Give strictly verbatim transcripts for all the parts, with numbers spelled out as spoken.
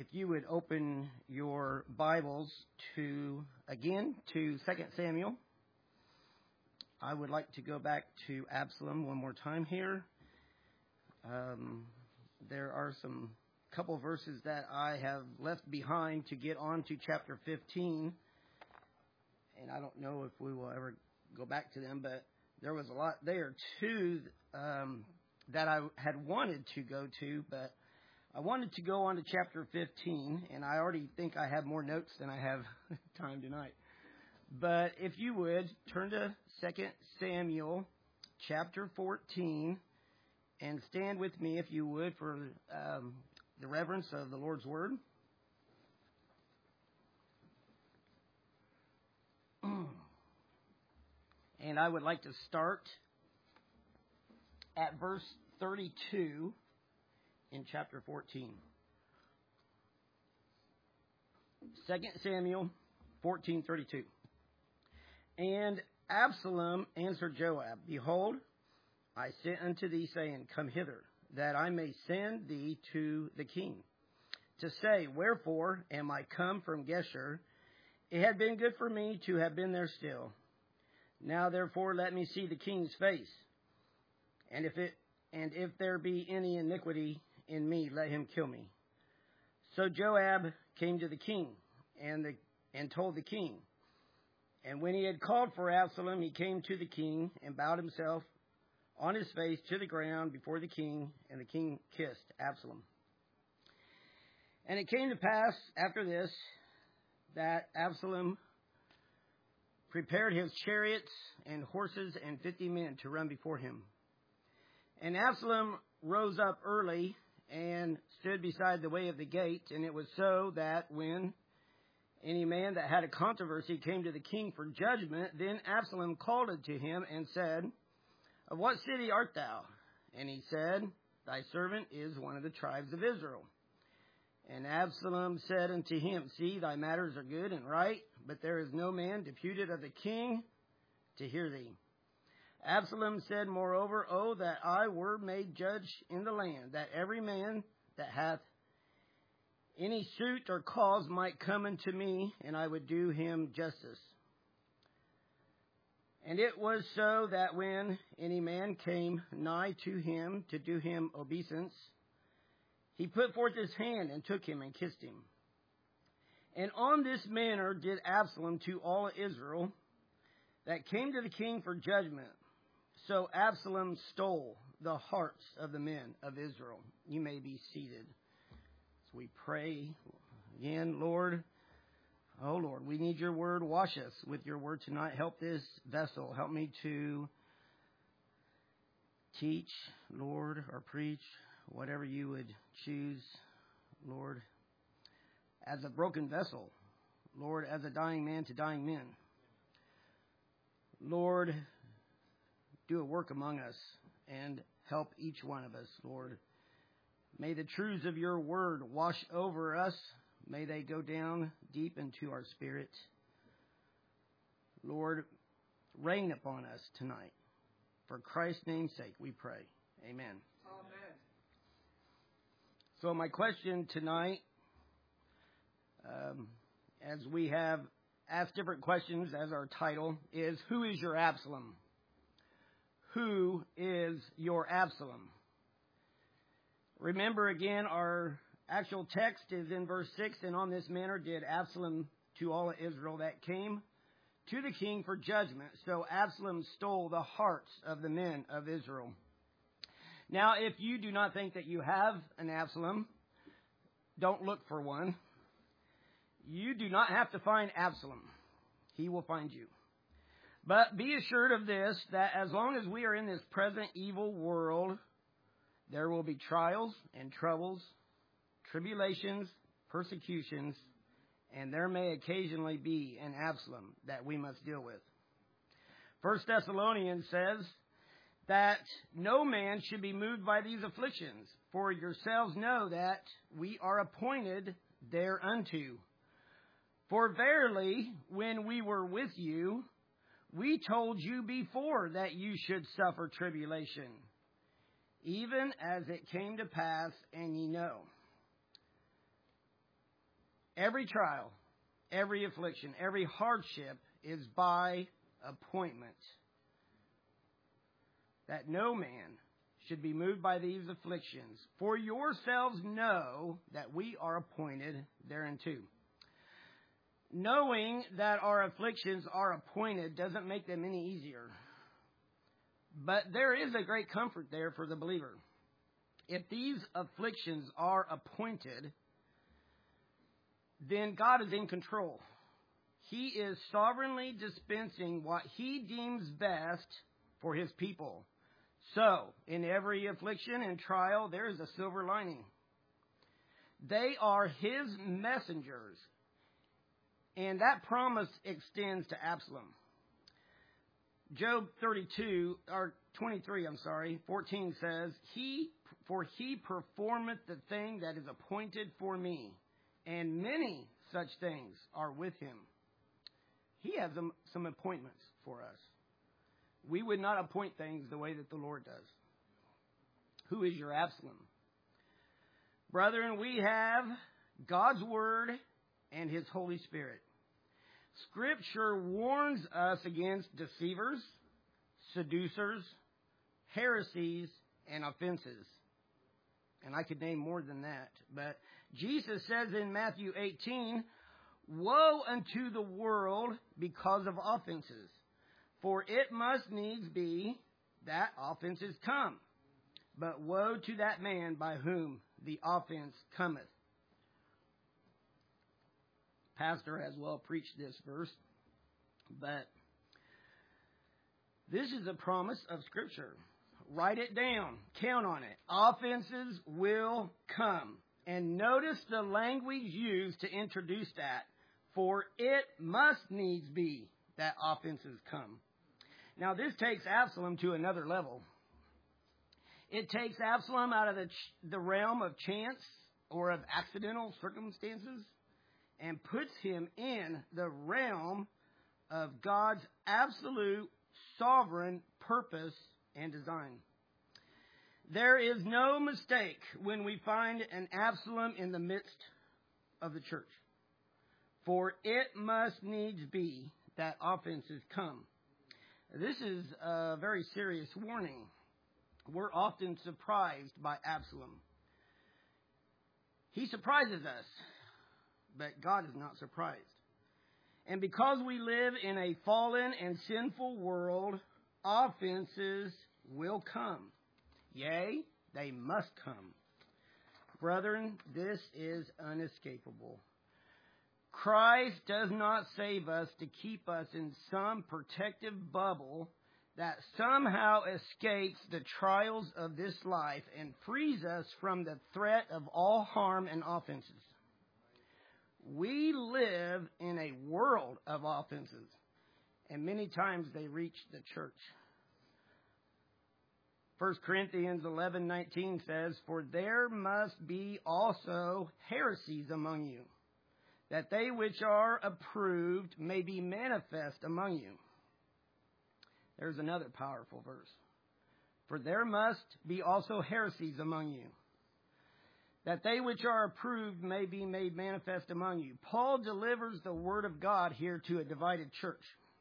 if you would open your Bibles to, again, to Second Samuel. I would like to go back to Absalom one more time here. Um, there are some couple verses that I have left behind to get on to chapter fifteen. And I don't know if we will ever go back to them, but there was a lot there, too, um, that I had wanted to go to, but I wanted to go on to chapter fifteen, and I already think I have more notes than I have time tonight. But if you would, turn to Second Samuel chapter fourteen, and stand with me, if you would, for um, the reverence of the Lord's Word. And I would like to start at verse thirty-two in chapter fourteen. Second Samuel fourteen thirty-two. And Absalom answered Joab, Behold, I sent unto thee, saying, Come hither, that I may send thee to the king, to say, Wherefore am I come from Geshur? It had been good for me to have been there still. Now therefore let me see the king's face, and if it and if there be any iniquity in me, let him kill me. So Joab came to the king, and the and told the king. And when he had called for Absalom, he came to the king and bowed himself on his face to the ground before the king, and the king kissed Absalom. And it came to pass after this that Absalom prepared his chariots and horses and fifty men to run before him. And Absalom rose up early and stood beside the way of the gate. And it was so that when any man that had a controversy came to the king for judgment, then Absalom called unto him and said, Of what city art thou? And he said, Thy servant is one of the tribes of Israel. And Absalom said unto him, See, thy matters are good and right, but there is no man deputed of the king to hear thee. Absalom said, Moreover, Oh, that I were made judge in the land, that every man that hath any suit or cause might come unto me, and I would do him justice. And it was so that when any man came nigh to him to do him obeisance, he put forth his hand and took him and kissed him. And on this manner did Absalom to all Israel that came to the king for judgment. So Absalom stole the hearts of the men of Israel. You may be seated. As we pray again, Lord, oh Lord, we need your word. Wash us with your word tonight. Help this vessel. Help me to teach, Lord, or preach, whatever you would choose, Lord, as a broken vessel, Lord, as a dying man to dying men. Lord, do a work among us and help each one of us, Lord. May the truths of your word wash over us. May they go down deep into our spirit. Lord, rain upon us tonight. For Christ's name's sake, we pray. Amen. Amen. So my question tonight, um, as we have asked different questions as our title, is who is your Absalom? Who is your Absalom? Remember again, our actual text is in verse six, and on this manner did Absalom to all of Israel that came to the king for judgment. So Absalom stole the hearts of the men of Israel. Now, if you do not think that you have an Absalom, don't look for one. You do not have to find Absalom. He will find you. But be assured of this, that as long as we are in this present evil world, there will be trials and troubles, tribulations, persecutions, and there may occasionally be an Absalom that we must deal with. First Thessalonians says that no man should be moved by these afflictions, for yourselves know that we are appointed thereunto. For verily, when we were with you, we told you before that you should suffer tribulation, even as it came to pass, and ye know. Every trial, every affliction, every hardship is by appointment, that no man should be moved by these afflictions. For yourselves know that we are appointed thereunto. Knowing that our afflictions are appointed doesn't make them any easier. But there is a great comfort there for the believer. If these afflictions are appointed, then God is in control. He is sovereignly dispensing what He deems best for His people. So, in every affliction and trial, there is a silver lining. They are His messengers. And that promise extends to Absalom. Job thirty-two, or twenty-three, I'm sorry, fourteen says, He, for He performeth the thing that is appointed for me, and many such things are with Him. He has some, some appointments for us. We would not appoint things the way that the Lord does. Who is your Absalom? Brethren, we have God's Word and His Holy Spirit. Scripture warns us against deceivers, seducers, heresies, and offenses. And I could name more than that. But Jesus says in Matthew eighteen, Woe unto the world because of offenses, for it must needs be that offenses come. But woe to that man by whom the offense cometh. Pastor has well preached this verse, but this is a promise of Scripture. Write it down. Count on it. Offenses will come. And notice the language used to introduce that. For it must needs be that offenses come. Now, this takes Absalom to another level. It takes Absalom out of the, the realm of chance or of accidental circumstances and puts him in the realm of God's absolute sovereign purpose and design. There is no mistake when we find an Absalom in the midst of the church. For it must needs be that offenses come. This is a very serious warning. We're often surprised by Absalom. He surprises us, but God is not surprised. And because we live in a fallen and sinful world, offenses will come. Yea, they must come. Brethren, this is unescapable. Christ does not save us to keep us in some protective bubble that somehow escapes the trials of this life and frees us from the threat of all harm and offenses. We live in a world of offenses, and many times they reach the church. First Corinthians eleven nineteen says, For there must be also heresies among you, that they which are approved may be manifest among you. There's another powerful verse. For there must be also heresies among you, that they which are approved may be made manifest among you. Paul delivers the word of God here to a divided church.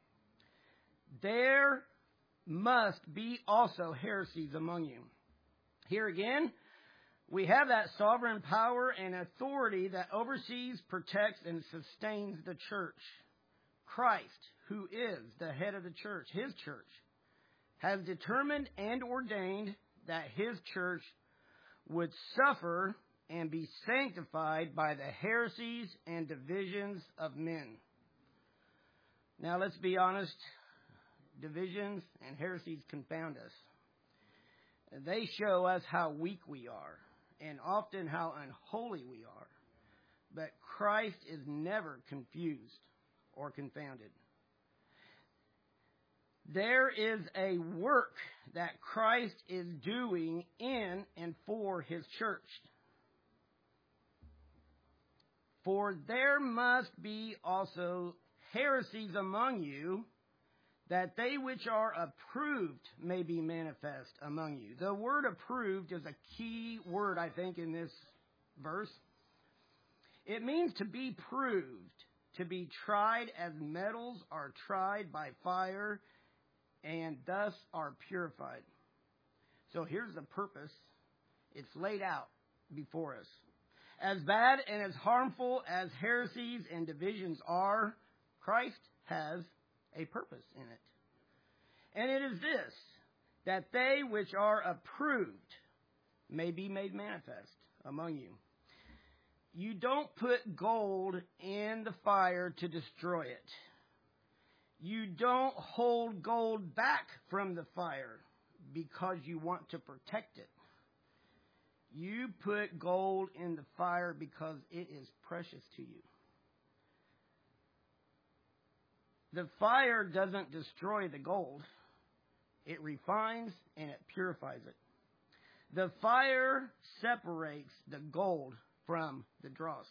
There must be also heresies among you. Here again, we have that sovereign power and authority that oversees, protects, and sustains the church. Christ, who is the head of the church, His church, has determined and ordained that His church would suffer and be sanctified by the heresies and divisions of men. Now, let's be honest. Divisions and heresies confound us. They show us how weak we are and often how unholy we are. But Christ is never confused or confounded. There is a work that Christ is doing in and for His church. For there must be also heresies among you, that they which are approved may be manifest among you. The word approved is a key word, I think, in this verse. It means to be proved, to be tried as metals are tried by fire and thus are purified. So here's the purpose. It's laid out before us. As bad and as harmful as heresies and divisions are, Christ has a purpose in it. And it is this, that they which are approved may be made manifest among you. You don't put gold in the fire to destroy it. You don't hold gold back from the fire because you want to protect it. You put gold in the fire because it is precious to you. The fire doesn't destroy the gold. It refines and it purifies it. The fire separates the gold from the dross.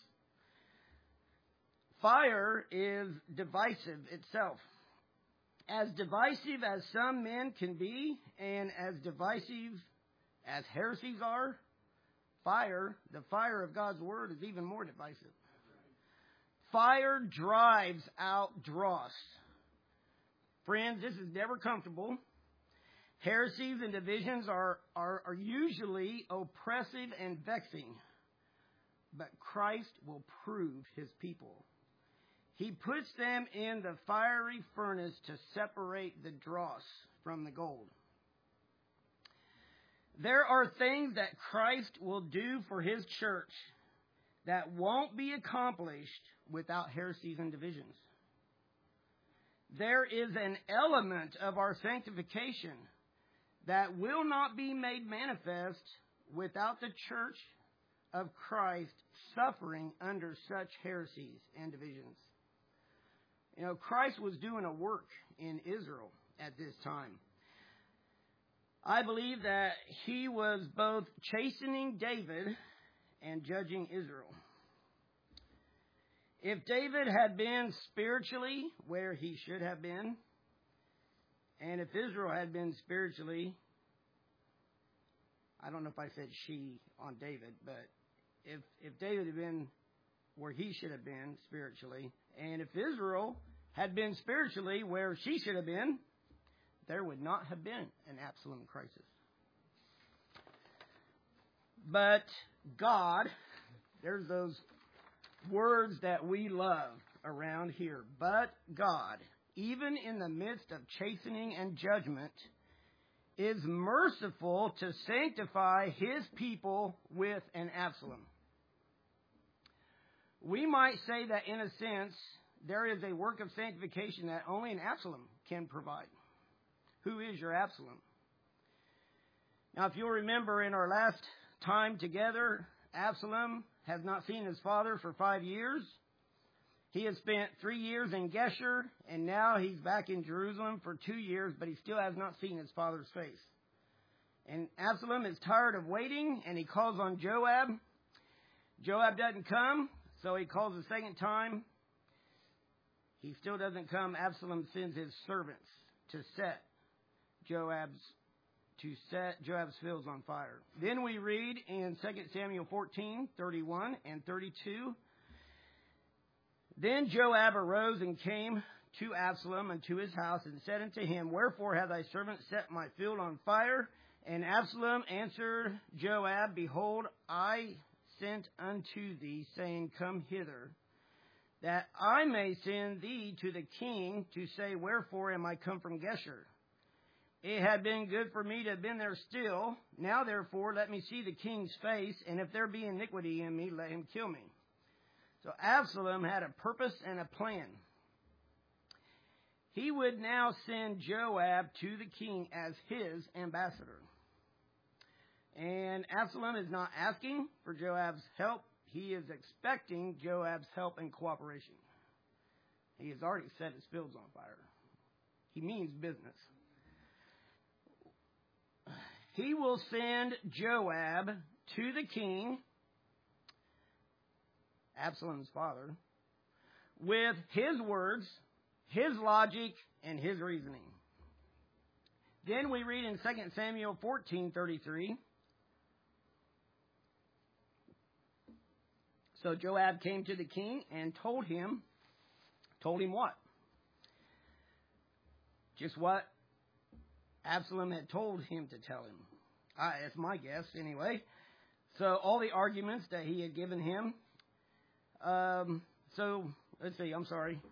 Fire is divisive itself. As divisive as some men can be, and as divisive as heresies are, fire, the fire of God's Word, is even more divisive. Fire drives out dross. Friends, this is never comfortable. Heresies and divisions are, are, are usually oppressive and vexing. But Christ will prove his people. He puts them in the fiery furnace to separate the dross from the gold. There are things that Christ will do for his church that won't be accomplished without heresies and divisions. There is an element of our sanctification that will not be made manifest without the church of Christ suffering under such heresies and divisions. You know, Christ was doing a work in Israel at this time. I believe that he was both chastening David and judging Israel. If David had been spiritually where he should have been, and if Israel had been spiritually, I don't know if I said she on David, but if if David had been where he should have been spiritually, and if Israel had been spiritually where she should have been, there would not have been an Absalom crisis. But God, there's those words that we love around here. But God, even in the midst of chastening and judgment, is merciful to sanctify his people with an Absalom. We might say that in a sense, there is a work of sanctification that only an Absalom can provide. Who is your Absalom? Now, if you'll remember in our last time together, Absalom has not seen his father for five years. He has spent three years in Geshur, and now he's back in Jerusalem for two years, but he still has not seen his father's face. And Absalom is tired of waiting, and he calls on Joab. Joab doesn't come, so he calls a second time. He still doesn't come. Absalom sends his servants to set Joab's to set Joab's fields on fire. Then we read in Second Samuel fourteen, thirty-one and thirty-two. Then Joab arose and came to Absalom unto his house and said unto him, Wherefore hath thy servant set my field on fire? And Absalom answered Joab, Behold, I sent unto thee, saying, Come hither, that I may send thee to the king to say, Wherefore am I come from Geshur? It had been good for me to have been there still. Now therefore let me see the king's face, and if there be iniquity in me, let him kill me. So Absalom had a purpose and a plan. He would now send Joab to the king as his ambassador. And Absalom is not asking for Joab's help. He is expecting Joab's help and cooperation. He has already set his fields on fire. He means business. He will send Joab to the king, Absalom's father, with his words, his logic, and his reasoning. Then we read in Second Samuel fourteen thirty-three. So Joab came to the king and told him, told him what? Just what Absalom had told him to tell him. Uh, that's my guess, anyway. So all the arguments that he had given him. Um, so, let's see, I'm sorry.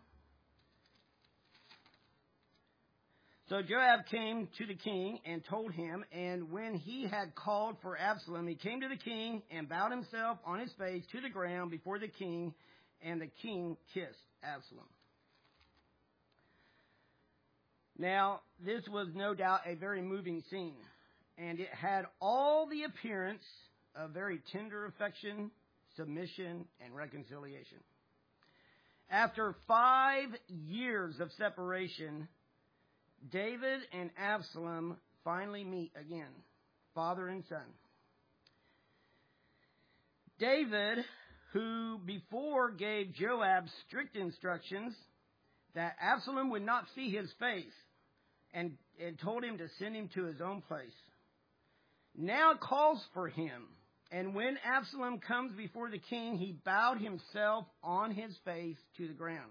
So Joab came to the king and told him, and when he had called for Absalom, he came to the king and bowed himself on his face to the ground before the king, and the king kissed Absalom. Now, this was no doubt a very moving scene, and it had all the appearance of very tender affection, submission, and reconciliation. After five years of separation, David and Absalom finally meet again, father and son. David, who before gave Joab strict instructions that Absalom would not see his face, and, and told him to send him to his own place, now calls for him. And when Absalom comes before the king, he bowed himself on his face to the ground.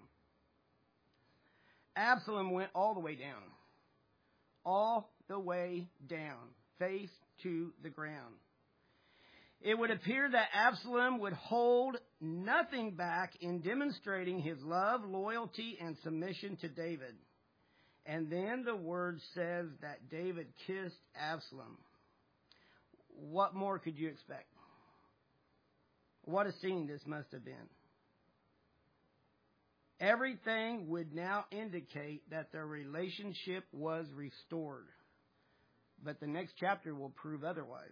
Absalom went all the way down. All the way down, face to the ground. It would appear that Absalom would hold nothing back in demonstrating his love, loyalty, and submission to David. And then the word says that David kissed Absalom. What more could you expect? What a scene this must have been. Everything would now indicate that their relationship was restored. But the next chapter will prove otherwise.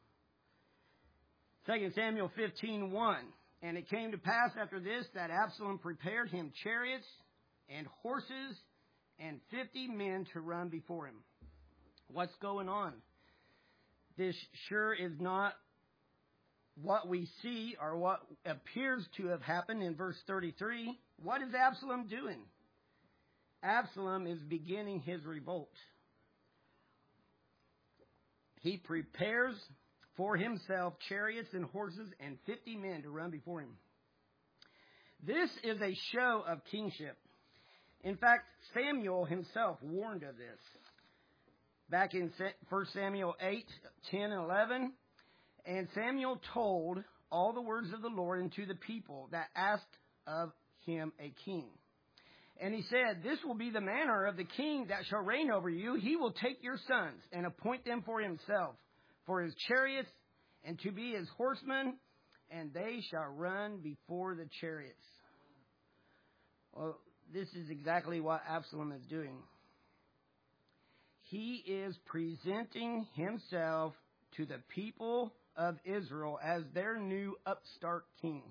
Second Samuel fifteen one. And it came to pass after this that Absalom prepared him chariots and horses and fifty men to run before him. What's going on? This sure is not what we see or what appears to have happened in verse thirty-three. What is Absalom doing? Absalom is beginning his revolt. He prepares for himself chariots and horses and fifty men to run before him. This is a show of kingship. In fact, Samuel himself warned of this. Back in First Samuel eight, ten, and eleven, and Samuel told all the words of the Lord unto the people that asked of him a king. And he said, this will be the manner of the king that shall reign over you. He will take your sons and appoint them for himself, for his chariots, and to be his horsemen, and they shall run before the chariots. Well, this is exactly what Absalom is doing. He is presenting himself to the people of Israel as their new upstart king.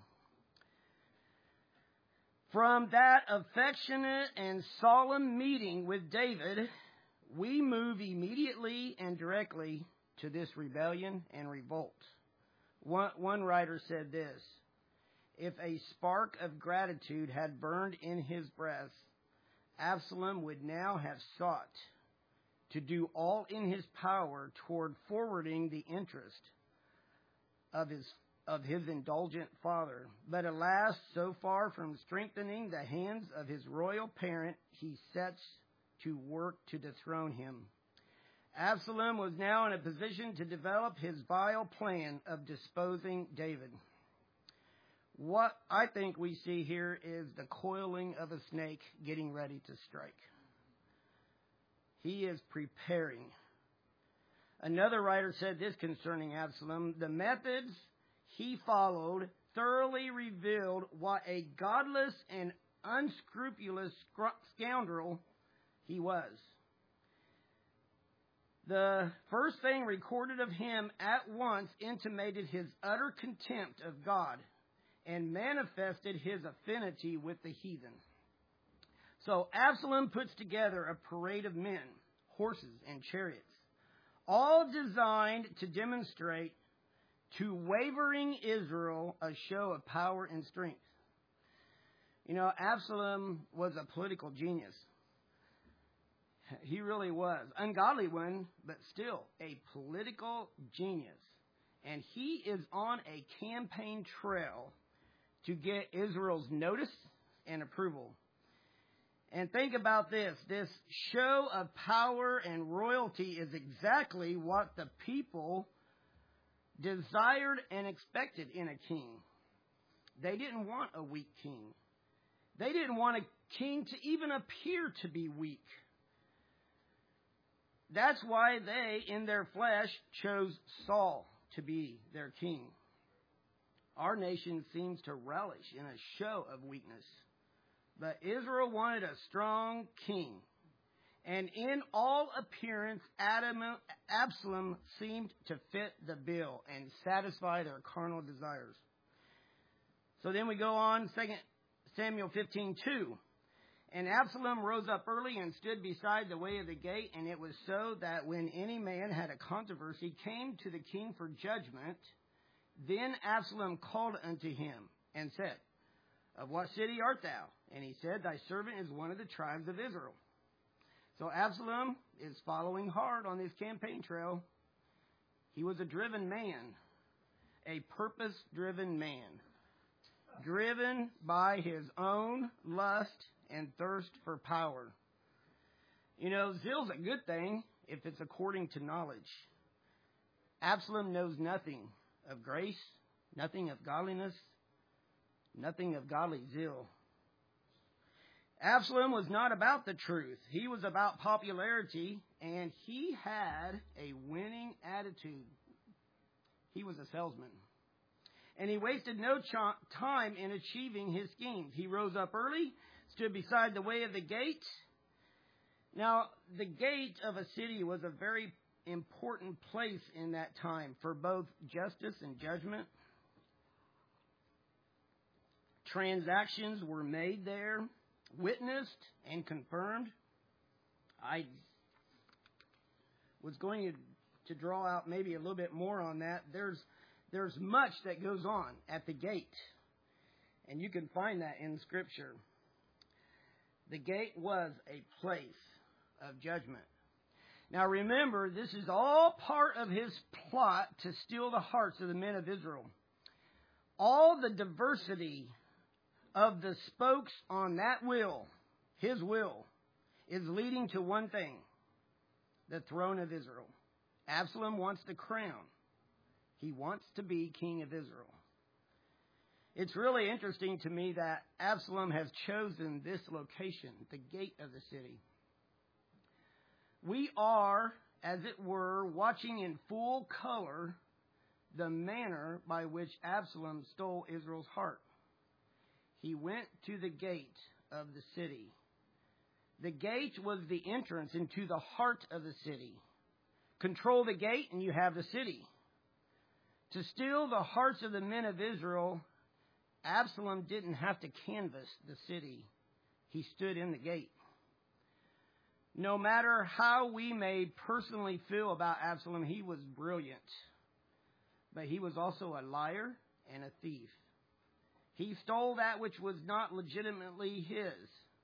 From that affectionate and solemn meeting with David, we move immediately and directly to this rebellion and revolt. One, one writer said this: if a spark of gratitude had burned in his breast, Absalom would now have sought to do all in his power toward forwarding the interest of his of his indulgent father. But alas, so far from strengthening the hands of his royal parent, he sets to work to dethrone him. Absalom was now in a position to develop his vile plan of disposing David. What I think we see here is the coiling of a snake getting ready to strike. He is preparing. Another writer said this concerning Absalom: the methods he followed thoroughly revealed what a godless and unscrupulous scoundrel he was. The first thing recorded of him at once intimated his utter contempt of God and manifested his affinity with the heathen. So Absalom puts together a parade of men, horses, and chariots, all designed to demonstrate to wavering Israel a show of power and strength. You know, Absalom was a political genius. He really was. Ungodly one, but still a political genius. And he is on a campaign trail to get Israel's notice and approval. And think about this. This show of power and royalty is exactly what the people desired and expected in a king. They didn't want a weak king. They didn't want a king to even appear to be weak. That's why they, in their flesh, chose Saul to be their king. Our nation seems to relish in a show of weakness. But Israel wanted a strong king. And in all appearance, Adam, Absalom seemed to fit the bill and satisfy their carnal desires. So then we go on, Second Samuel fifteen two. And Absalom rose up early and stood beside the way of the gate. And it was so that when any man had a controversy, came to the king for judgment. Then Absalom called unto him and said, Of what city art thou? And he said, Thy servant is one of the tribes of Israel. So Absalom is following hard on this campaign trail. He was a driven man, a purpose-driven man, driven by his own lust and thirst for power. You know, zeal's a good thing if it's according to knowledge. Absalom knows nothing of grace, nothing of godliness, nothing of godly zeal. Absalom was not about the truth. He was about popularity, and he had a winning attitude. He was a salesman. And he wasted no ch- time in achieving his schemes. He rose up early, stood beside the way of the gate. Now, the gate of a city was a very important place in that time for both justice and judgment. Transactions were made there, witnessed and confirmed. I was going to, to draw out maybe a little bit more on that. There's there's much that goes on at the gate, and you can find that in Scripture. The gate was a place of judgment. Now remember, this is all part of his plot to steal the hearts of the men of Israel. All the diversity of the spokes on that wheel, his will, is leading to one thing: the throne of Israel. Absalom wants the crown. He wants to be king of Israel. It's really interesting to me that Absalom has chosen this location, the gate of the city. We are, as it were, watching in full color the manner by which Absalom stole Israel's heart. He went to the gate of the city. The gate was the entrance into the heart of the city. Control the gate and you have the city. To steal the hearts of the men of Israel, Absalom didn't have to canvass the city. He stood in the gate. No matter how we may personally feel about Absalom, he was brilliant. But he was also a liar and a thief. He stole that which was not legitimately his.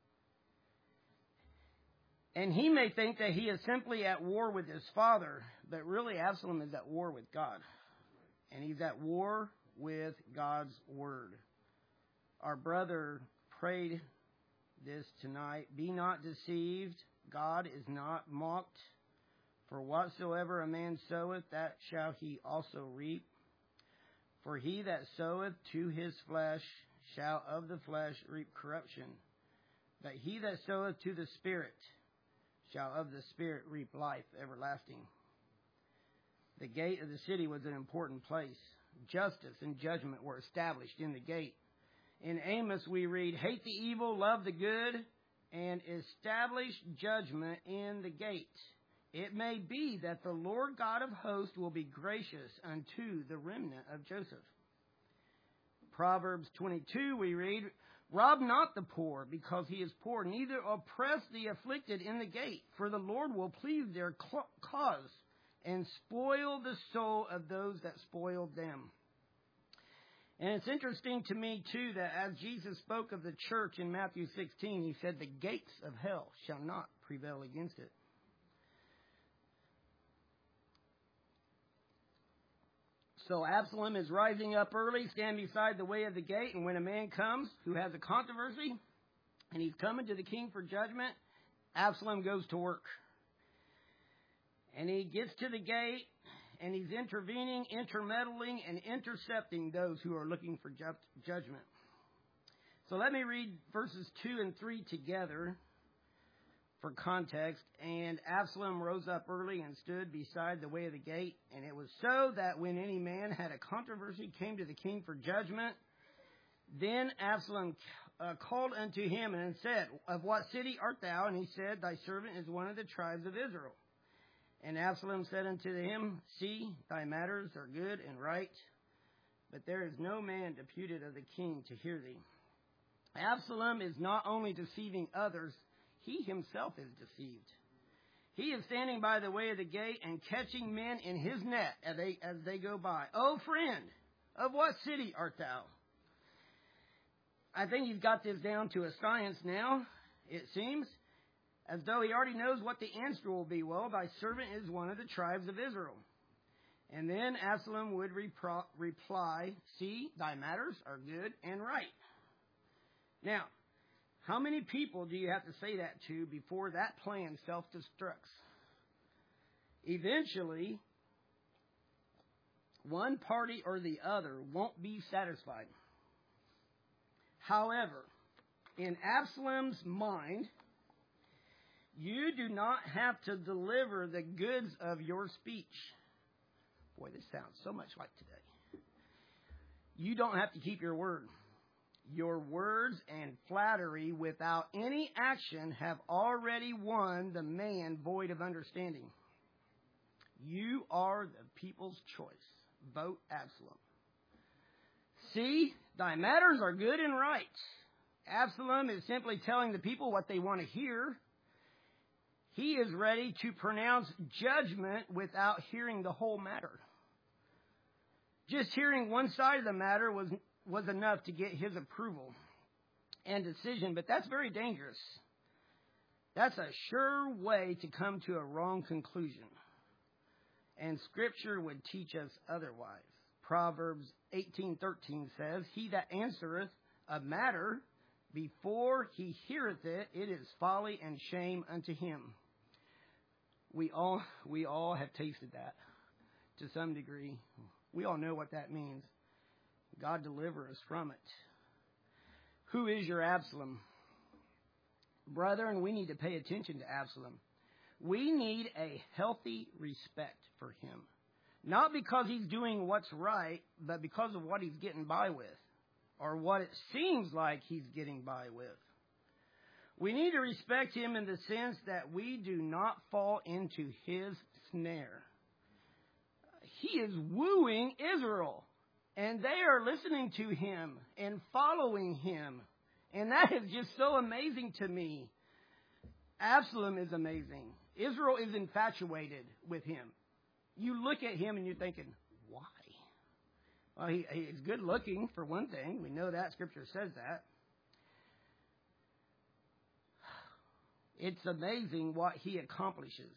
And he may think that he is simply at war with his father, but really Absalom is at war with God. And he's at war with God's word. Our brother prayed this tonight: Be not deceived, God is not mocked. For whatsoever a man soweth, that shall he also reap. For he that soweth to his flesh shall of the flesh reap corruption. But he that soweth to the Spirit shall of the Spirit reap life everlasting. The gate of the city was an important place. Justice and judgment were established in the gate. In Amos we read, Hate the evil, love the good, and establish judgment in the gate. It may be that the Lord God of hosts will be gracious unto the remnant of Joseph. Proverbs twenty-two we read, Rob not the poor, because he is poor, neither oppress the afflicted in the gate, for the Lord will plead their cause and spoil the soul of those that spoiled them. And it's interesting to me, too, that as Jesus spoke of the church in Matthew sixteen, he said, the gates of hell shall not prevail against it. So Absalom is rising up early, stand beside the way of the gate, and when a man comes who has a controversy, and he's coming to the king for judgment, Absalom goes to work. And he gets to the gate, and he's intervening, intermeddling, and intercepting those who are looking for ju- judgment. So let me read verses two and three together for context. And Absalom rose up early and stood beside the way of the gate. And it was so that when any man had a controversy, came to the king for judgment, then Absalom uh, called unto him and said, Of what city art thou? And he said, Thy servant is one of the tribes of Israel. And Absalom said unto him, See, thy matters are good and right, but there is no man deputed of the king to hear thee. Absalom is not only deceiving others, he himself is deceived. He is standing by the way of the gate and catching men in his net as they, as they go by. O friend, of what city art thou? I think he's got this down to a science now, it seems, as though he already knows what the answer will be. Well, thy servant is one of the tribes of Israel. And then Absalom would repro- reply, See, thy matters are good and right. Now, how many people do you have to say that to before that plan self-destructs? Eventually, one party or the other won't be satisfied. However, in Absalom's mind, you do not have to deliver the goods of your speech. Boy, this sounds so much like today. You don't have to keep your word. Your words and flattery without any action have already won the man void of understanding. You are the people's choice. Vote Absalom. See, thy matters are good and right. Absalom is simply telling the people what they want to hear. He is ready to pronounce judgment without hearing the whole matter. Just hearing one side of the matter was was enough to get his approval and decision, but that's very dangerous. That's a sure way to come to a wrong conclusion. And Scripture would teach us otherwise. Proverbs eighteen thirteen says, He that answereth a matter before he heareth it, it is folly and shame unto him. We all we all have tasted that to some degree. We all know what that means. God deliver us from it. Who is your Absalom? Brethren, we need to pay attention to Absalom. We need a healthy respect for him. Not because he's doing what's right, but because of what he's getting by with, or what it seems like he's getting by with. We need to respect him in the sense that we do not fall into his snare. He is wooing Israel, and they are listening to him and following him. And that is just so amazing to me. Absalom is amazing. Israel is infatuated with him. You look at him and you're thinking, why? Well, he, he's good looking, for one thing. We know that. Scripture says that. It's amazing what he accomplishes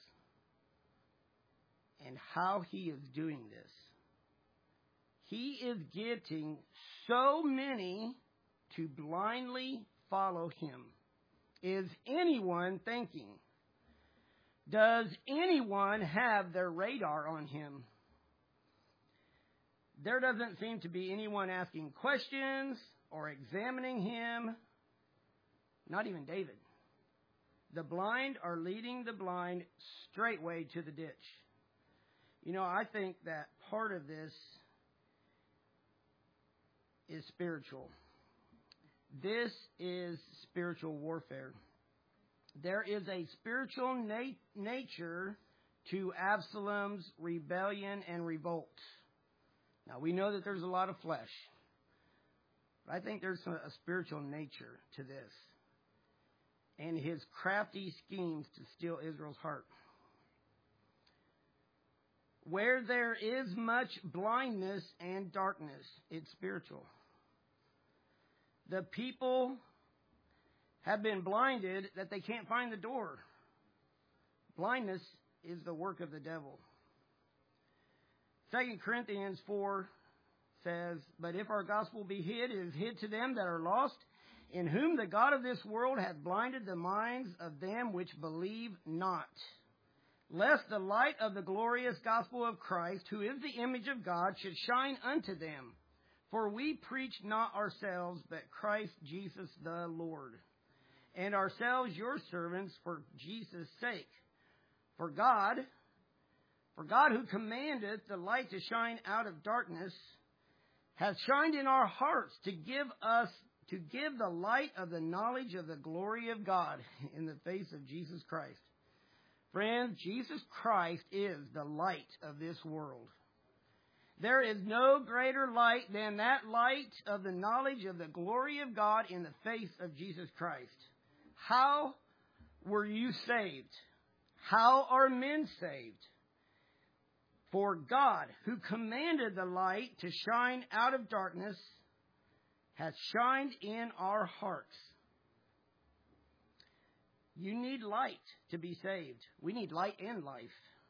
and how he is doing this. He is getting so many to blindly follow him. Is anyone thinking? Does anyone have their radar on him? There doesn't seem to be anyone asking questions or examining him. Not even David. The blind are leading the blind straightway to the ditch. You know, I think that part of this is spiritual. This is spiritual warfare. There is a spiritual nat- nature to Absalom's rebellion and revolt. Now, we know that there's a lot of flesh, but I think there's a, a spiritual nature to this and his crafty schemes to steal Israel's heart. Where there is much blindness and darkness, it's spiritual. The people have been blinded that they can't find the door. Blindness is the work of the devil. Second Corinthians four says, "But if our gospel be hid, it is hid to them that are lost, in whom the God of this world hath blinded the minds of them which believe not, lest the light of the glorious gospel of Christ, who is the image of God, should shine unto them. For we preach not ourselves, but Christ Jesus the Lord, and ourselves your servants for Jesus' sake. For God, for God who commandeth the light to shine out of darkness, hath shined in our hearts to give us, to give the light of the knowledge of the glory of God in the face of Jesus Christ." Friends, Jesus Christ is the light of this world. There is no greater light than that light of the knowledge of the glory of God in the face of Jesus Christ. How were you saved? How are men saved? For God, who commanded the light to shine out of darkness, has shined in our hearts. You need light to be saved. We need light and life.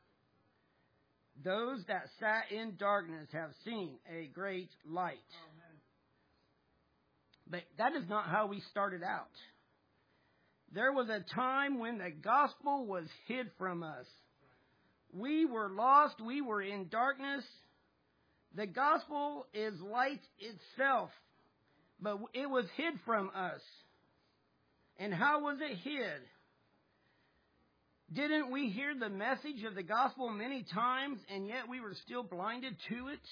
Those that sat in darkness have seen a great light. Amen. But that is not how we started out. There was a time when the gospel was hid from us. We were lost. We were in darkness. The gospel is light itself, but it was hid from us. And how was it hid? Didn't we hear the message of the gospel many times, and yet we were still blinded to it?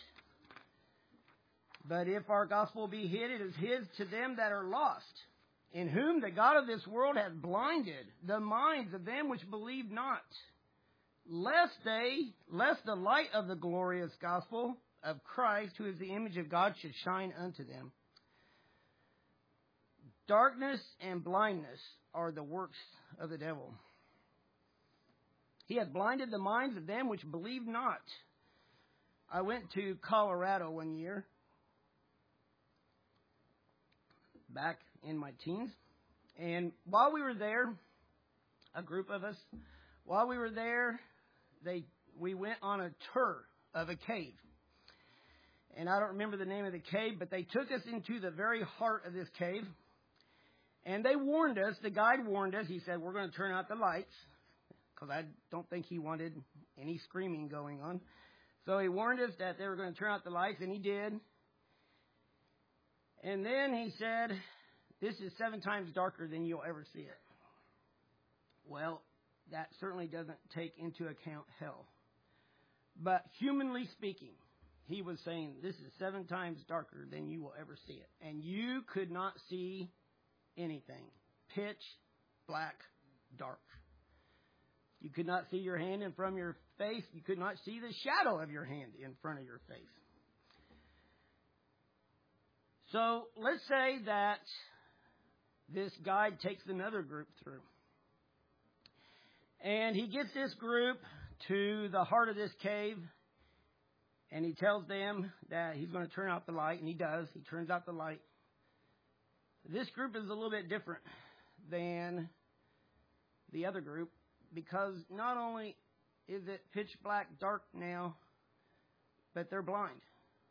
But if our gospel be hid, it is hid to them that are lost, in whom the God of this world hath blinded the minds of them which believe not, lest they, lest the light of the glorious gospel of Christ, who is the image of God, should shine unto them. Darkness and blindness are the works of the devil. He hath blinded the minds of them which believe not. I went to Colorado one year, back in my teens, and while we were there, a group of us, while we were there, they we went on a tour of a cave. And I don't remember the name of the cave, but they took us into the very heart of this cave. And they warned us, the guide warned us, he said, we're going to turn out the lights, because I don't think he wanted any screaming going on. So he warned us that they were going to turn out the lights, and he did. And then he said, this is seven times darker than you'll ever see it. Well, that certainly doesn't take into account hell. But humanly speaking, he was saying, this is seven times darker than you will ever see it. And you could not see anything. Pitch black, dark. You could not see your hand in front of your face. You could not see the shadow of your hand in front of your face. So let's say that this guide takes another group through. And he gets this group to the heart of this cave. And he tells them that he's going to turn out the light. And he does. He turns out the light. This group is a little bit different than the other group, because not only is it pitch black dark now, but they're blind.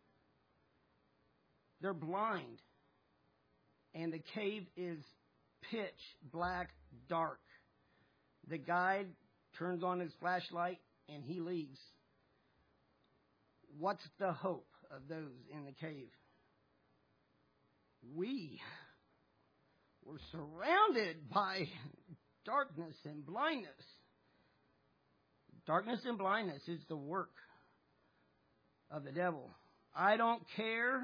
They're blind. And the cave is pitch black dark. The guide turns on his flashlight and he leaves. What's the hope of those in the cave? We were surrounded by darkness and blindness. Darkness and blindness is the work of the devil. I don't care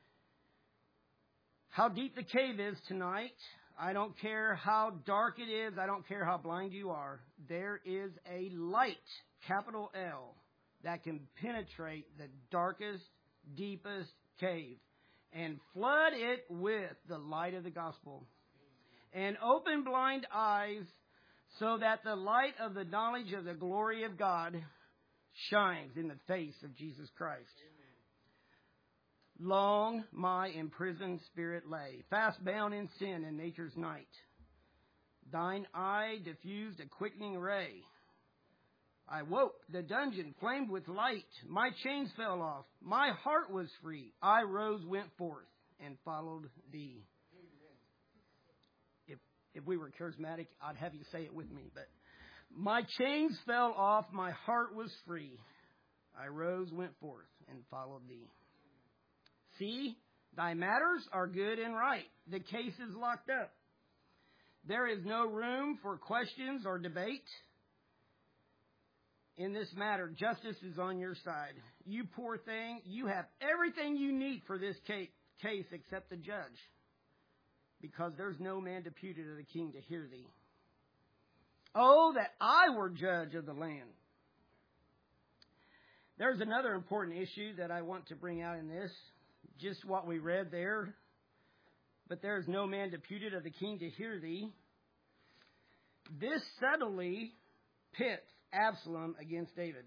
how deep the cave is tonight. I don't care how dark it is. I don't care how blind you are. There is a light, capital L, that can penetrate the darkest, deepest cave and flood it with the light of the gospel. And open blind eyes so that the light of the knowledge of the glory of God shines in the face of Jesus Christ. Amen. Long my imprisoned spirit lay, fast bound in sin in nature's night. Thine eye diffused a quickening ray. I woke. The dungeon flamed with light. My chains fell off. My heart was free. I rose, went forth, and followed thee. If if we were charismatic, I'd have you say it with me. But my chains fell off. My heart was free. I rose, went forth, and followed thee. See, thy matters are good and right. The case is locked up. There is no room for questions or debate. In this matter, justice is on your side. You poor thing, you have everything you need for this case except the judge, because there's no man deputed of the king to hear thee. Oh, that I were judge of the land. There's another important issue that I want to bring out in this, just what we read there. But there is no man deputed of the king to hear thee. This subtly pits Absalom against David.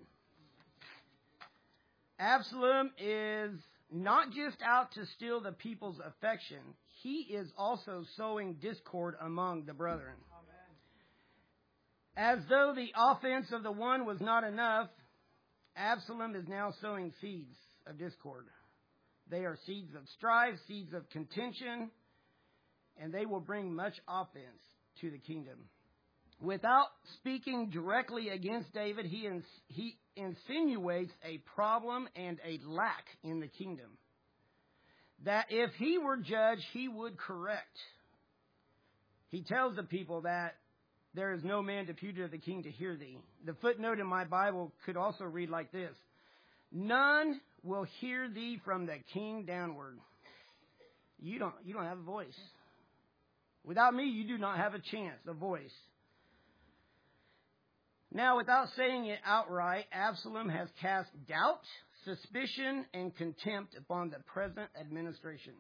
Absalom is not just out to steal the people's affection. He is also sowing discord among the brethren. Amen. As though the offense of the one was not enough, Absalom is now sowing seeds of discord. They are seeds of strife, seeds of contention, and they will bring much offense to the kingdom. Without speaking directly against David, he, ins- he insinuates a problem and a lack in the kingdom, that if he were judge, he would correct. He tells the people that there is no man deputed of the king to hear thee. The footnote in my Bible could also read like this: none will hear thee from the king downward. You don't, you don't have a voice. Without me, you do not have a chance, a voice. Now, without saying it outright, Absalom has cast doubt, suspicion, and contempt upon the present administration.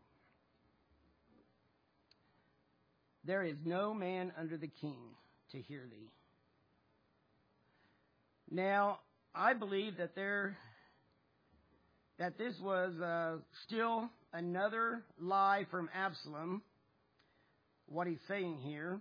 There is no man under the king to hear thee. Now, I believe that there, that this was uh, still another lie from Absalom, what he's saying here.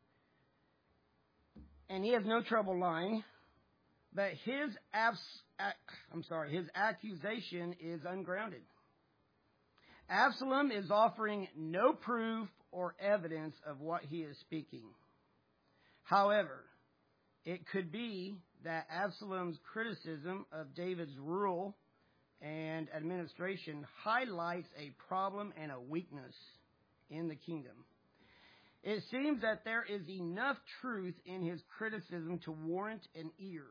And he has no trouble lying, but his abs- I'm sorry, his accusation is ungrounded. Absalom is offering no proof or evidence of what he is speaking. However, it could be that Absalom's criticism of David's rule and administration highlights a problem and a weakness in the kingdom. It seems that there is enough truth in his criticism to warrant an ear.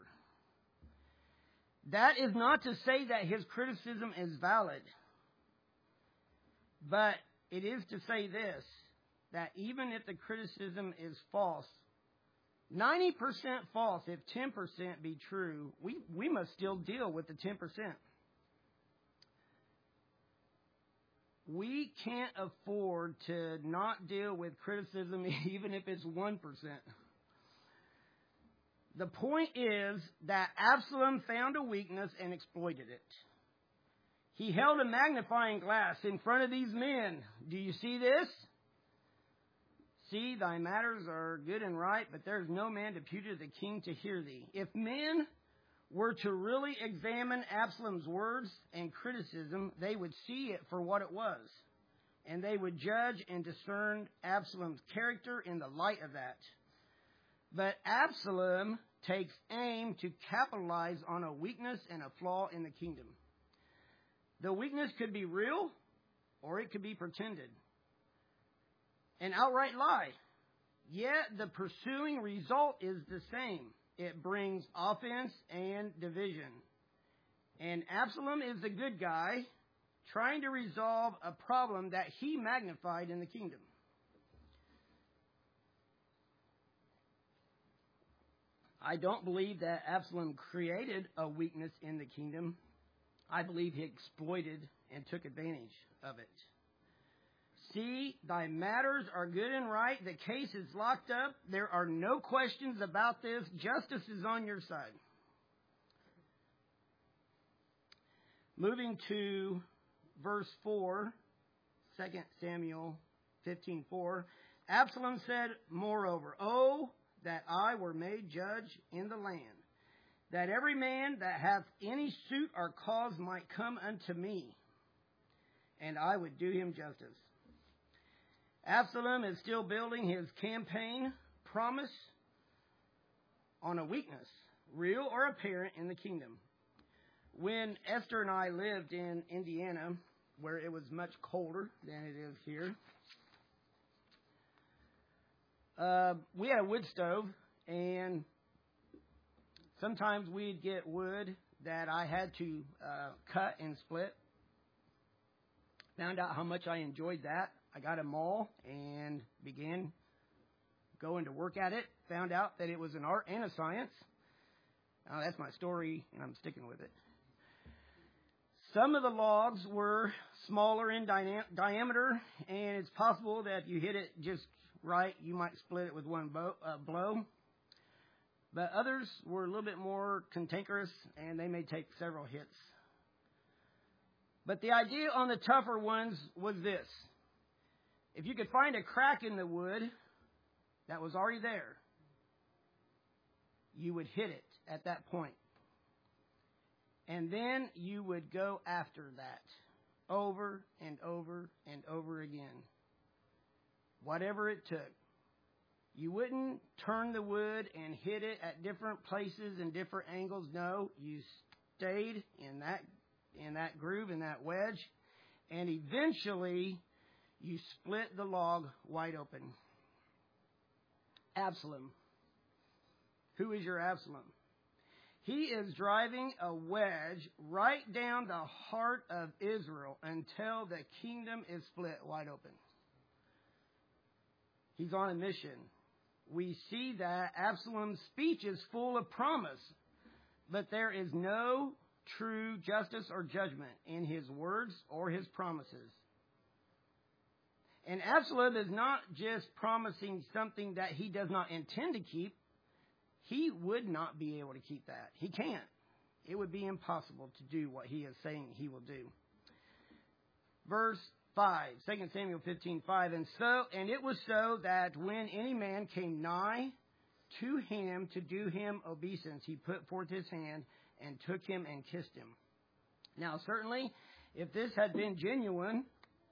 That is not to say that his criticism is valid, but it is to say this, that even if the criticism is false, ninety percent false, if ten percent be true, we, we must still deal with the ten percent. We can't afford to not deal with criticism even if it's one percent. The point is that Absalom found a weakness and exploited it. He held a magnifying glass in front of these men. Do you see this? See, thy matters are good and right, but there is no man deputed the king to hear thee. If men were to really examine Absalom's words and criticism, they would see it for what it was. And they would judge and discern Absalom's character in the light of that. But Absalom takes aim to capitalize on a weakness and a flaw in the kingdom. The weakness could be real, or it could be pretended. An outright lie. Yet the pursuing result is the same. It brings offense and division. And Absalom is the good guy trying to resolve a problem that he magnified in the kingdom. I don't believe that Absalom created a weakness in the kingdom. I believe he exploited and took advantage of it. See, thy matters are good and right. The case is locked up. There are no questions about this. Justice is on your side. Moving to verse four, Second Samuel fifteen four. Absalom said, moreover, oh, that I were made judge in the land, that every man that hath any suit or cause might come unto me, and I would do him justice. Absalom is still building his campaign promise on a weakness, real or apparent, in the kingdom. When Esther and I lived in Indiana, where it was much colder than it is here, uh, we had a wood stove, and sometimes we'd get wood that I had to uh, cut and split. Found out how much I enjoyed that. I got a maul and began going to work at it. Found out that it was an art and a science. Uh, that's my story, and I'm sticking with it. Some of the logs were smaller in di- diameter, and it's possible that if you hit it just right, you might split it with one bo- uh, blow. But others were a little bit more cantankerous, and they may take several hits. But the idea on the tougher ones was this. If you could find a crack in the wood that was already there, you would hit it at that point. And then you would go after that over and over and over again. Whatever it took. You wouldn't turn the wood and hit it at different places and different angles. No, you stayed in that in that groove, in that wedge, and eventually you split the log wide open. Absalom. Who is your Absalom? He is driving a wedge right down the heart of Israel until the kingdom is split wide open. He's on a mission. We see that Absalom's speech is full of promise, but there is no true justice or judgment in his words or his promises. And Absalom is not just promising something that he does not intend to keep. He would not be able to keep that. He can't. It would be impossible to do what he is saying he will do. Verse five, Second Samuel fifteen five, and so and it was so that when any man came nigh to him to do him obeisance, he put forth his hand and took him and kissed him. Now, certainly, if this had been genuine,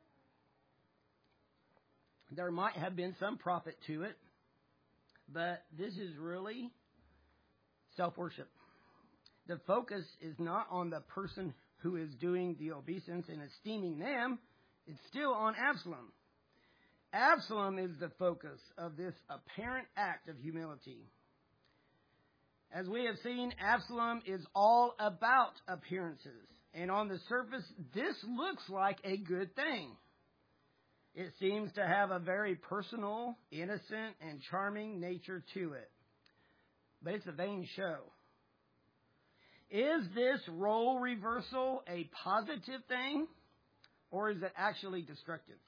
there might have been some profit to it, but this is really self-worship. The focus is not on the person who is doing the obeisance and esteeming them. It's still on Absalom. Absalom is the focus of this apparent act of humility. As we have seen, Absalom is all about appearances. And on the surface, this looks like a good thing. It seems to have a very personal, innocent, and charming nature to it. But it's a vain show. Is this role reversal a positive thing, or is it actually destructive?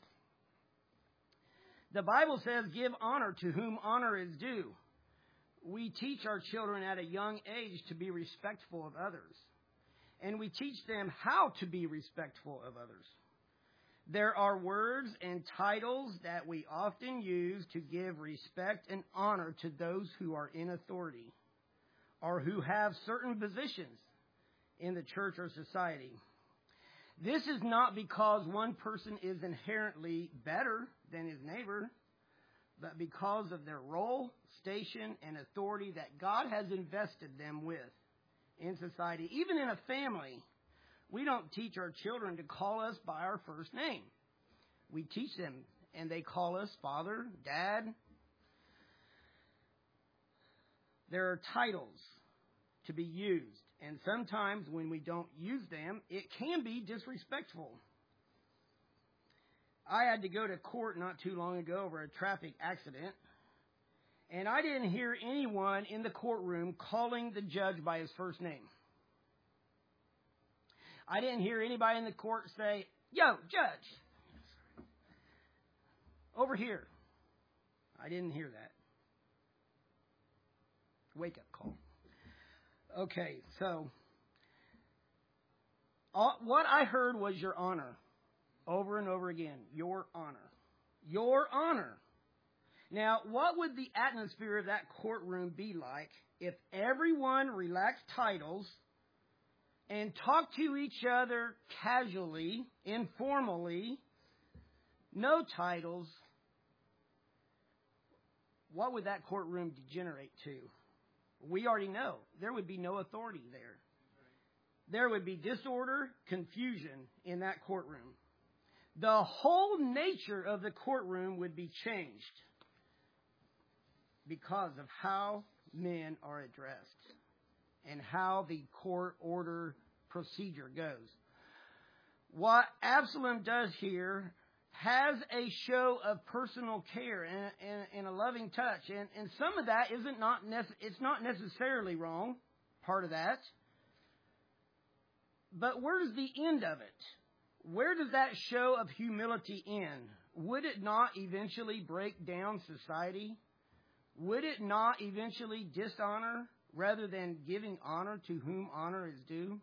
The Bible says, give honor to whom honor is due. We teach our children at a young age to be respectful of others. And we teach them how to be respectful of others. There are words and titles that we often use to give respect and honor to those who are in authority or who have certain positions in the church or society. This is not because one person is inherently better than his neighbor, but because of their role, station, and authority that God has invested them with in society. Even in a family, we don't teach our children to call us by our first name. We teach them, and they call us father, dad. There are titles to be used, and sometimes when we don't use them, it can be disrespectful. I had to go to court not too long ago over a traffic accident, and I didn't hear anyone in the courtroom calling the judge by his first name. I didn't hear anybody in the court say, "Yo, judge, over here." I didn't hear that. Wake-up call. Okay, so all, what I heard was your honor over and over again. Your honor. Your honor. Now, what would the atmosphere of that courtroom be like if everyone relaxed titles and talked to each other casually, informally, no titles? What would that courtroom degenerate to? We already know. There would be no authority there. There would be disorder, confusion in that courtroom. The whole nature of the courtroom would be changed because of how men are addressed and how the court order procedure goes. What Absalom does here has a show of personal care and, and, and a loving touch. And, and some of that isn't not nece- it's not necessarily wrong, part of that. But where's the end of it? Where does that show of humility end? Would it not eventually break down society? Would it not eventually dishonor rather than giving honor to whom honor is due?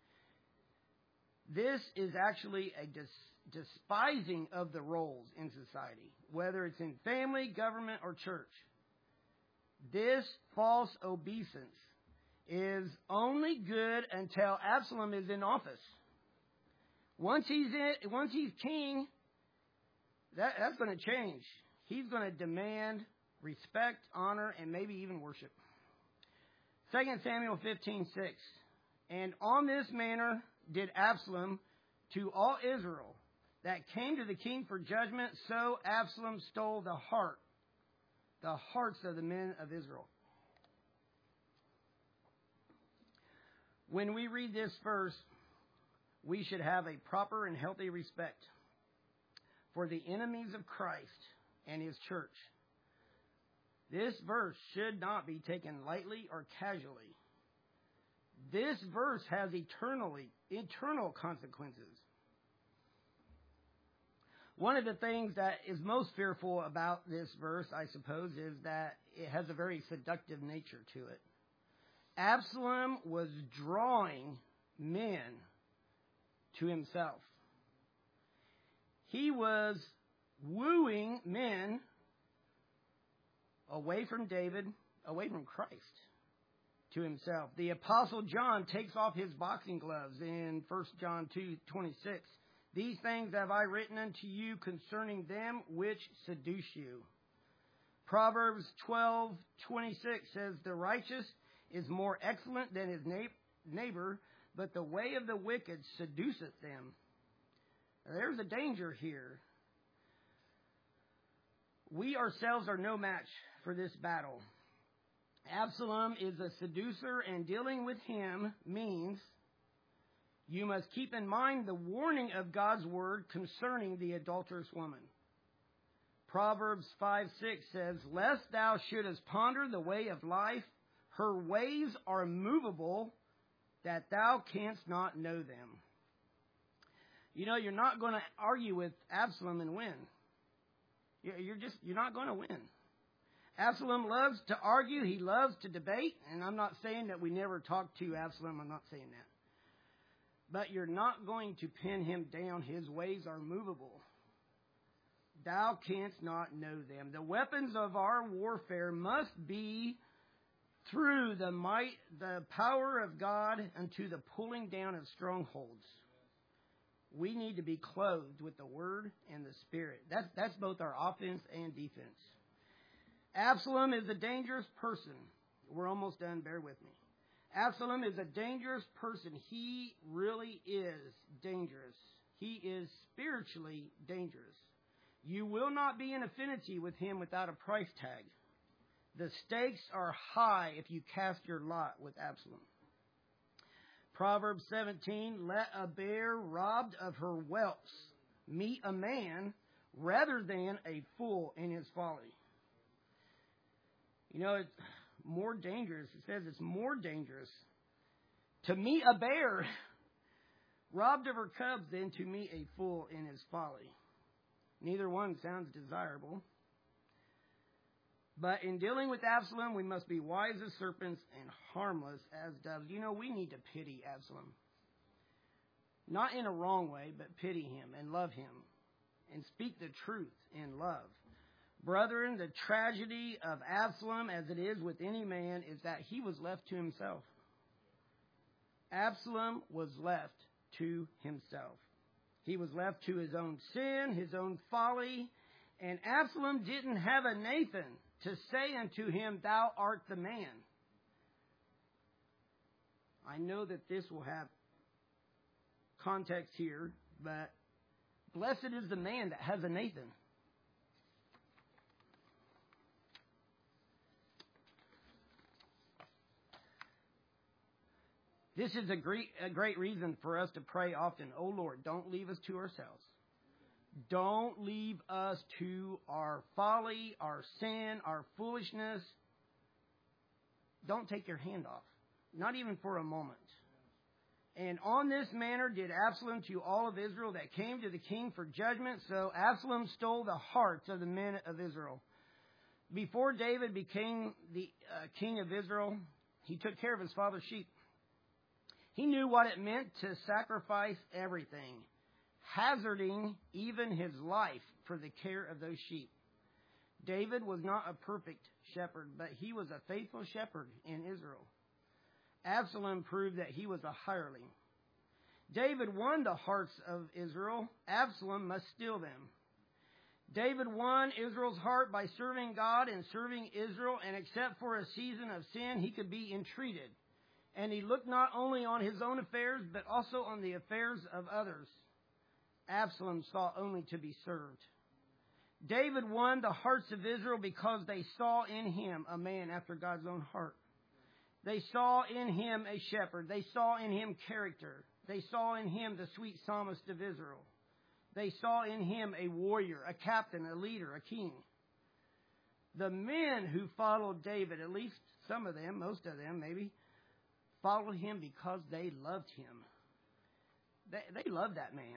This is actually a dis- despising of the roles in society, whether it's in family, government, or church. This false obeisance is only good until Absalom is in office. Once he's in, once he's king, that, that's going to change. He's going to demand respect, honor, and maybe even worship. Second Samuel fifteen six. And on this manner did Absalom to all Israel that came to the king for judgment, so Absalom stole the heart, the hearts of the men of Israel. When we read this verse, we should have a proper and healthy respect for the enemies of Christ and His church. This verse should not be taken lightly or casually. This verse has eternally, eternal consequences. One of the things that is most fearful about this verse, I suppose, is that it has a very seductive nature to it. Absalom was drawing men to himself. He was wooing men away from David, away from Christ, to himself. The Apostle John takes off his boxing gloves in First John two twenty-six. These things have I written unto you concerning them which seduce you. Proverbs twelve twenty-six says, the righteous is more excellent than his neighbor, but the way of the wicked seduceth them. Now, there's a danger here. We ourselves are no match for this battle. Absalom is a seducer, and dealing with him means you must keep in mind the warning of God's word concerning the adulterous woman. Proverbs five six says, lest thou shouldest ponder the way of life, her ways are movable, that thou canst not know them. You know, you're not going to argue with Absalom and win. You're just, you're not going to win. Absalom loves to argue. He loves to debate. And I'm not saying that we never talk to Absalom. I'm not saying that. But you're not going to pin him down. His ways are movable. Thou canst not know them. The weapons of our warfare must be through the might, the power of God unto the pulling down of strongholds. We need to be clothed with the Word and the Spirit. That's, that's both our offense and defense. Absalom is a dangerous person. We're almost done. Bear with me. Absalom is a dangerous person. He really is dangerous. He is spiritually dangerous. You will not be in affinity with him without a price tag. The stakes are high if you cast your lot with Absalom. Proverbs seventeen, let a bear robbed of her whelps meet a man rather than a fool in his folly. You know, it's more dangerous. It says it's more dangerous to meet a bear robbed of her cubs than to meet a fool in his folly. Neither one sounds desirable. But in dealing with Absalom, we must be wise as serpents and harmless as doves. You know, we need to pity Absalom. Not in a wrong way, but pity him and love him and speak the truth in love. Brethren, the tragedy of Absalom, as it is with any man, is that he was left to himself. Absalom was left to himself. He was left to his own sin, his own folly, and Absalom didn't have a Nathan to say unto him, thou art the man. I know that this will have context here, but blessed is the man that has a Nathan. This is a great, a great reason for us to pray often. Oh Lord, don't leave us to ourselves. Don't leave us to our folly, our sin, our foolishness. Don't take your hand off. Not even for a moment. And on this manner did Absalom to all of Israel that came to the king for judgment. So Absalom stole the hearts of the men of Israel. Before David became the uh, king of Israel, he took care of his father's sheep. He knew what it meant to sacrifice everything, hazarding even his life for the care of those sheep. David was not a perfect shepherd, but he was a faithful shepherd in Israel. Absalom proved that he was a hireling. David won the hearts of Israel. Absalom must steal them. David won Israel's heart by serving God and serving Israel, and except for a season of sin, he could be entreated. And he looked not only on his own affairs, but also on the affairs of others. Absalom sought only to be served. David won the hearts of Israel because they saw in him a man after God's own heart. They saw in him a shepherd. They saw in him character. They saw in him the sweet psalmist of Israel. They saw in him a warrior, a captain, a leader, a king. The men who followed David, at least some of them, most of them maybe, followed him because they loved him. They, they loved that man.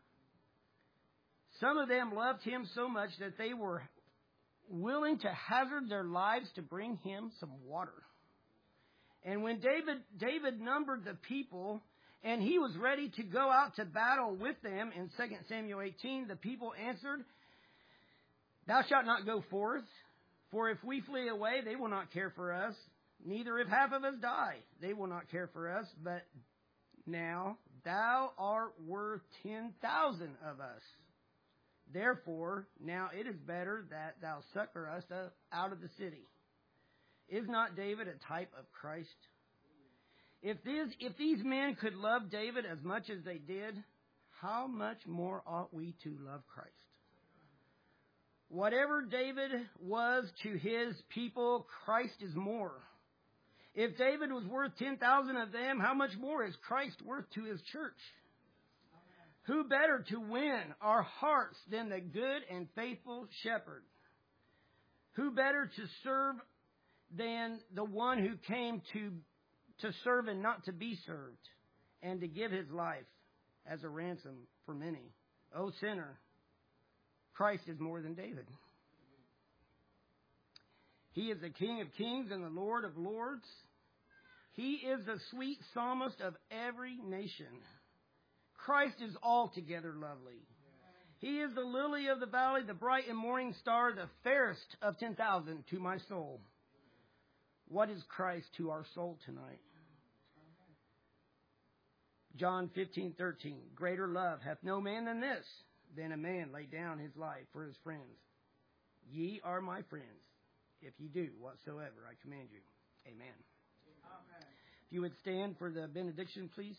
Some of them loved him so much that they were willing to hazard their lives to bring him some water. And when David, David numbered the people, and he was ready to go out to battle with them in Second Samuel eighteen, the people answered, thou shalt not go forth, for if we flee away, they will not care for us. Neither if half of us die, they will not care for us. But now thou art worth ten thousand of us. Therefore, now it is better that thou succor us out of the city. Is not David a type of Christ? If these, if these men could love David as much as they did, how much more ought we to love Christ? Whatever David was to his people, Christ is more. If David was worth ten thousand of them, how much more is Christ worth to his church? Who better to win our hearts than the good and faithful shepherd? Who better to serve than the one who came to, to serve and not to be served, and to give his life as a ransom for many? O sinner, Christ is more than David. He is the King of kings and the Lord of lords. He is the sweet psalmist of every nation. Christ is altogether lovely. He is the lily of the valley, the bright and morning star, the fairest of ten thousand to my soul. What is Christ to our soul tonight? John fifteen thirteen. Greater love hath no man than this, than a man lay down his life for his friends. Ye are my friends, if ye do whatsoever I command you. Amen. Amen. If you would stand for the benediction, please.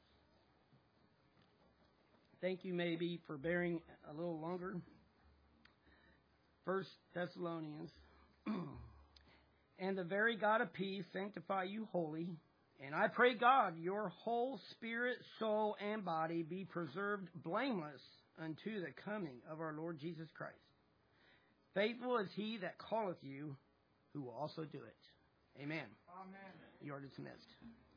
Thank you, maybe, for bearing a little longer. First Thessalonians. And the very God of peace sanctify you wholly. And I pray God, your whole spirit, soul, and body be preserved blameless unto the coming of our Lord Jesus Christ. Faithful is he that calleth you, who will also do it. Amen. Amen. You are dismissed.